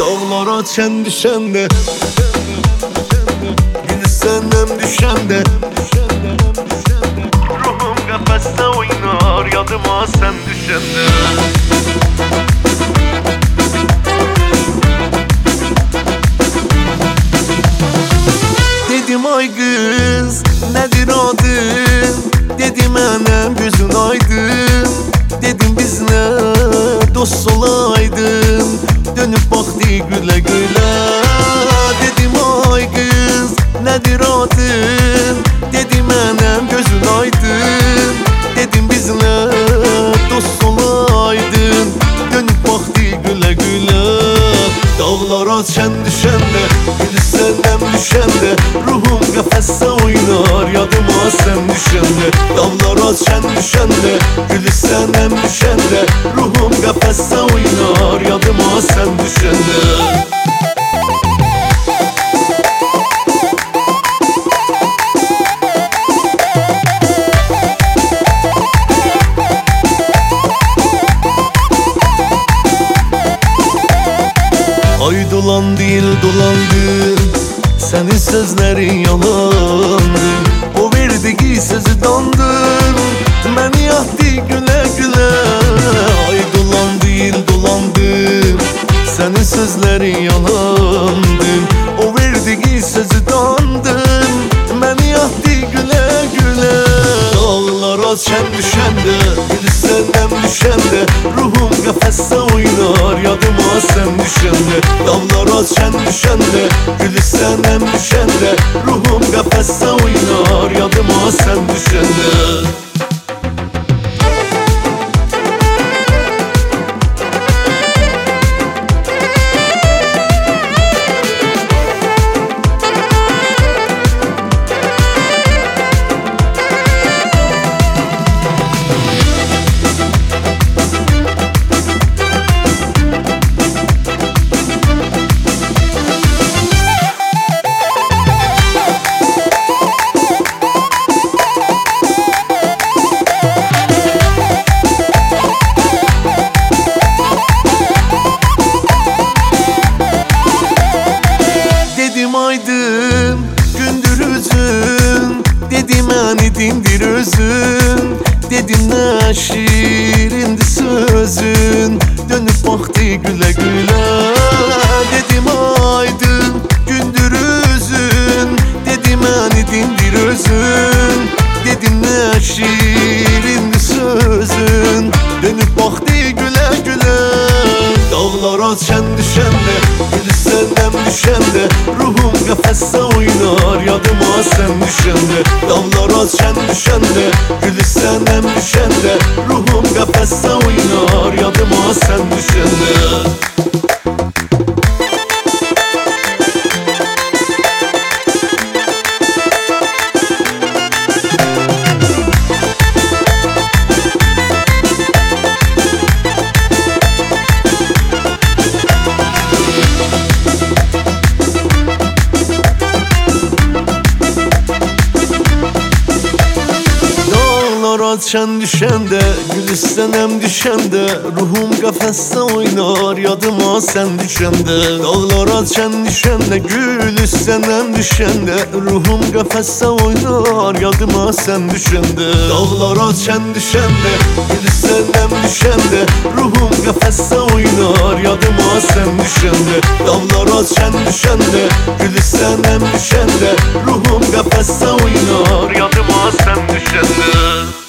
Dağlara çen düşende, gülsəndən düşende, ruhum qəfəsdə oynar yadıma sən düşende. Dedim ay kız, nedir adın? Dedim annem gözün aydın. Dedim biz ne dost olaydın. Dönüp baktı güle güle. Dedim ay kız, nedir adın? Dedim annem gözün aydın. Dedim biz ne dost olaydın. Dönüp baktı güle güle. Dağlara çen düşende, gülsəndən düşende, ruhum qəfəsdə oynar yadıma sən düşende. Dağlara çen düşende, gülsəndən düşende, ruhum qəfəsdə oynar yadıma sən düşende. Ay dolandı, il dolandı, senin sözlerin yalandı. O verdiği sözü dandır, beni yaktı güle güle. Ay dolandı, il dolandı, senin sözlerin yalandı. O verdiği sözü dandır, beni yaktı güle güle. Dağlara çen düşende, gülsəndən düşende, ruhum qəfəsdə oynar yadıma sən düşende. Dağlara çen düşende, gülsəndən düşende, ruhum qəfəsdə oynar yadıma sən düşende. Dedim aydın, gündür üzün. Dedim anidindir özün. Dedim ne şirindi sözün. Dönüp baktı güle güle. Dedim aydın, gündür üzün. Dedim anidindir özün. Dedim ne şirindi sözün. Dönüp baktı güle güle. Dağlara çen düşende, gülsəndən düşende, ruhum qəfəsdə oynar yadıma sən düşende. Dağlara çen düşende, gülsəndən düşende, ruhum qəfəsdə oynar yadıma sən düşende. Dağlara çen düşende, gülsəndən düşende, ruhum qəfəsdə oynar yadıma sən düşende. Dağlara çen düşende, gülsəndən düşende, ruhum qəfəsdə oynar yadıma sən düşende. Dağlara çen düşende, gülsəndən düşende, ruhum qəfəsdə oynar yadıma sən düşende. Dağlara çen düşende, gülsəndən düşende, ruhum qəfəsdə oynar yadıma sən düşende.